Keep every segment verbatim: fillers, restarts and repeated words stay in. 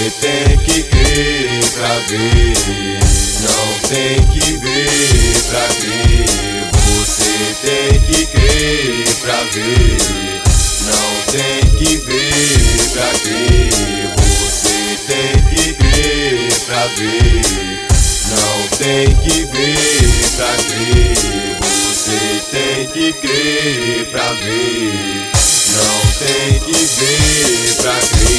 Você tem que crer pra ver, não tem que ver pra crer. Você tem que crer pra ver, não tem que ver pra crer. Você tem que crer pra ver, não tem que ver pra crer. Você tem que crer pra ver, não tem que ver pra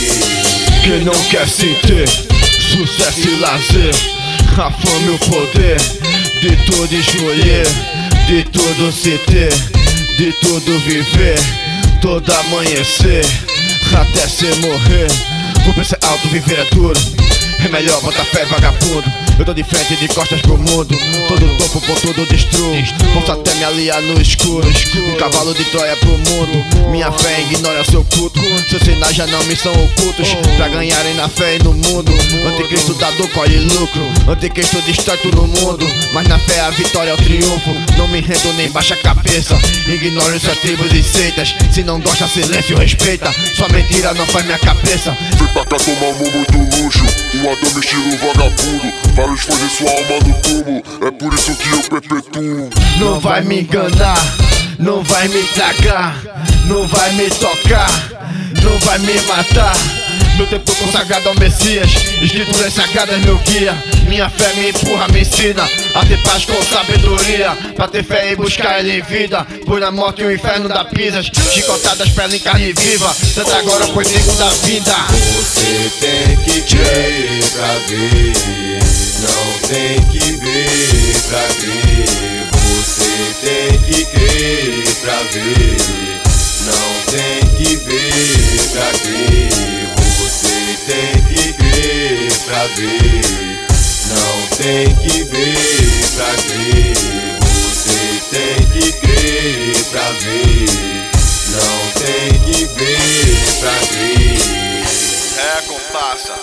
crer. Quem não quer sentir sucesso e lazer, a fama e o poder de tudo escolher, de tudo se ter, de tudo viver, todo amanhecer, até se morrer. O preço é alto, viver é duro, é melhor botar fé, vagabundo. Eu tô de frente, de costas pro mundo, todo topo por tudo destruo. Posso até me aliar no escuro, um cavalo de Troia pro mundo. Minha fé ignora seu culto, seus sinais já não me são ocultos, pra ganharem na fé e no mundo. Anticristo dá dor, colhe lucro, anticristo destrói todo mundo, mas na fé a vitória é o triunfo. Não me rendo nem baixa a cabeça, ignoro suas tribos e seitas. Se não gosta, silêncio, respeita, sua mentira não faz minha cabeça. Vem pra cá tomar um muito luxo, um Adão estilo vagabundo. Vários fãs de sua alma no túmulo, é por isso que eu perpetuo. Não vai me enganar, não vai me tragar, não vai me tocar, não vai me matar. Meu tempo consagrado ao Messias, escrituras sagradas meu guia. Minha fé me empurra, me ensina a ter paz com sabedoria, pra ter fé e buscar ele em vida, pois na morte o inferno dá pisas, chicotadas pela em carne viva, tanto agora foi nego da vida. Você tem que crer pra ver, não tem que ver pra crer. Você tem que crer pra ver, não tem que ver pra crer. Você tem que crer pra ver, não tem que ver pra crer. Você tem que crer pra ver, não tem que ver pra crer. É, comparsa,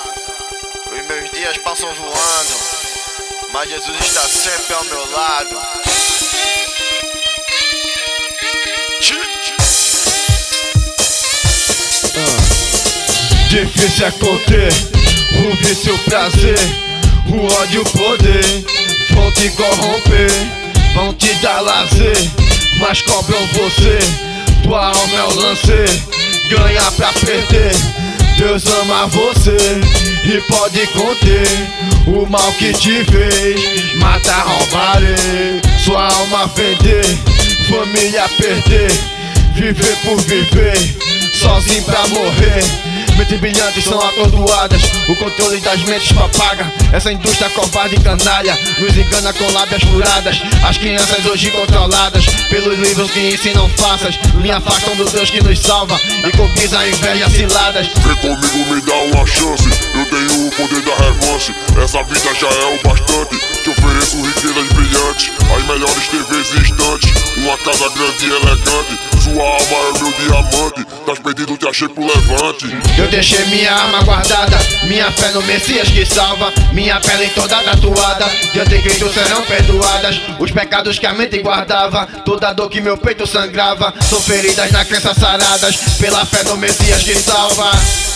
os meus dias passam voando, mas Jesus está sempre ao meu lado. Difícil é conter o vício, o prazer, o ódio, o poder. Vão te corromper, vão te dar lazer, mas cobram você. Tua alma é o lance, ganhar pra perder. Deus ama você e pode conter o mal que te fez. Matar, roubar, sua alma vender, família perder, viver por viver, sozinho pra morrer. Mentes brilhantes são atordoadas, o controle das mentes propaga. Essa indústria covarde e canalha nos engana com lábias furadas. As crianças hoje controladas pelos livros que ensinam farsas, me afastam do Deus que nos salva e cobiça a inveja ciladas. Vem comigo, me dá uma chance, eu tenho o poder da revanche. Essa vida já é o bastante, te ofereço riquezas brilhantes, as melhores T Vs e estantes, uma casa grande e elegante. Sua alma é o meu diamante, tás perdido, te achei pro levante. Eu deixei minha arma guardada, minha fé no Messias que salva, minha pele toda tatuada, de anticristo serão perdoadas os pecados que a mente guardava, toda dor que meu peito sangrava, são feridas na crença saradas, pela fé no Messias que salva.